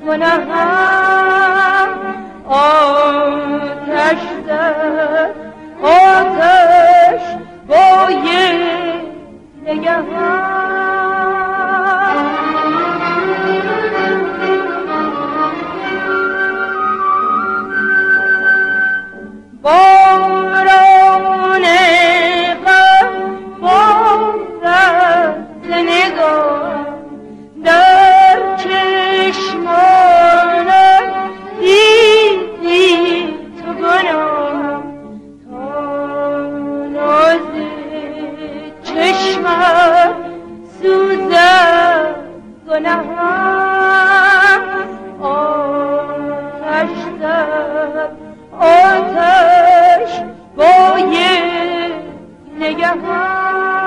گناهم آتش زد آتش با یک نگهم باران غم بارد ز نگاه در چشمانم دیدی تو گناهم تا ناز چشمم سوزد گناهم آتش زد آتش با یک نگهم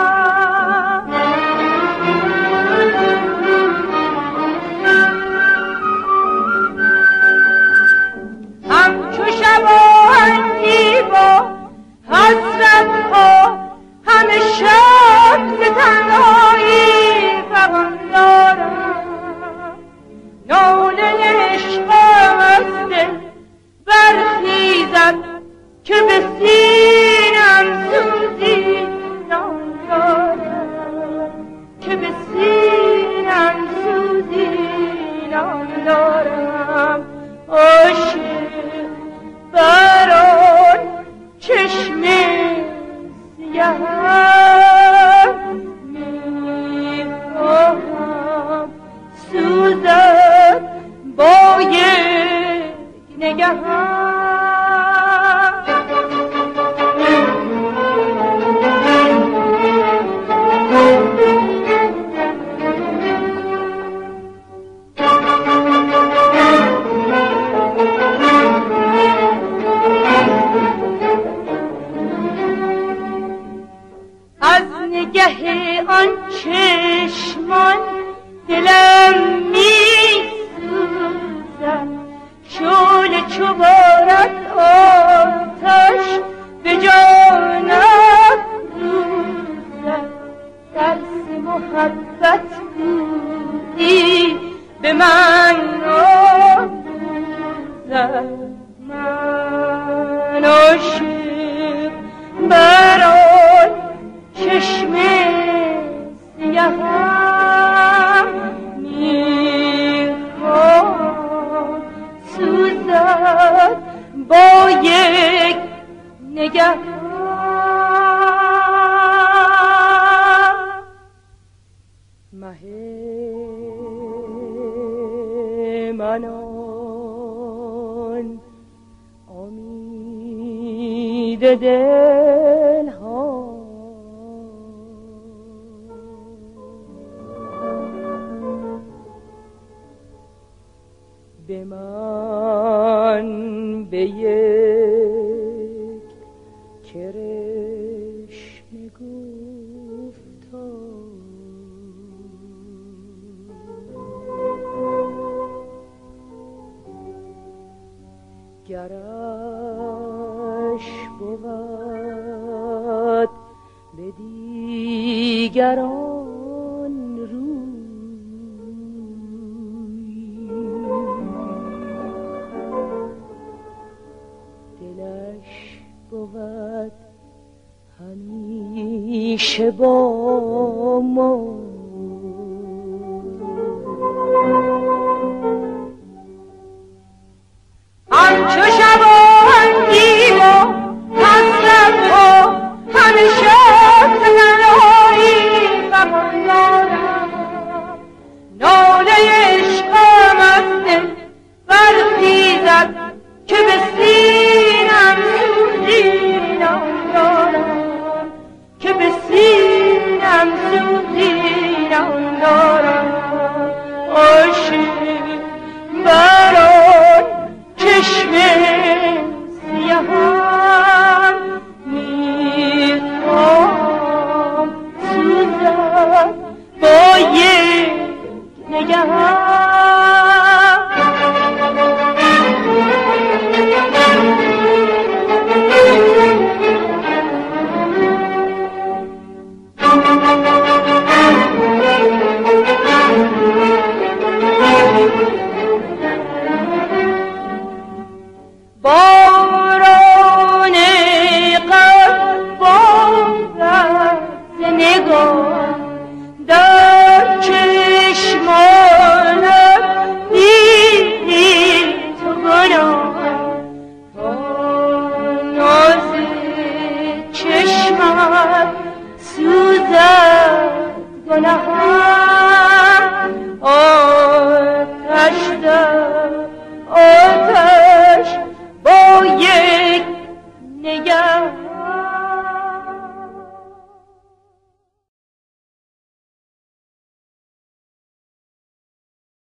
همچو شبانگی با حسرت ها همه شب ز تنهایی فغان دارم ناله عشقم از دل برخیزد که به سینم سوزی نان دارم که به سینم سوزی نان دارم عاشق بر آن چشم سیاهم میخواهم سوزد با یک نگهم از نگه آن چشمان دلم میسوزد شعله چو بارد آتش به جانم روزد درس محبت بودی به من آموزد من عاشق بر آن چشم سیاهم میخوام سوزد با یک نگهم مه منان امید دل ها به من به یک کرشمه گفتا گرش بود به دیگران دلش بود همیشه با ما همچو شبانگی با حسرت ها همه شب تنهایی فغان دارم ناله عشقم از دل برخیزد که به سینم سوزی نان دارم که به سینم سوزی نان دارم عاشق بر آن چشم سیاهم میخوام سوزد با یک نگهم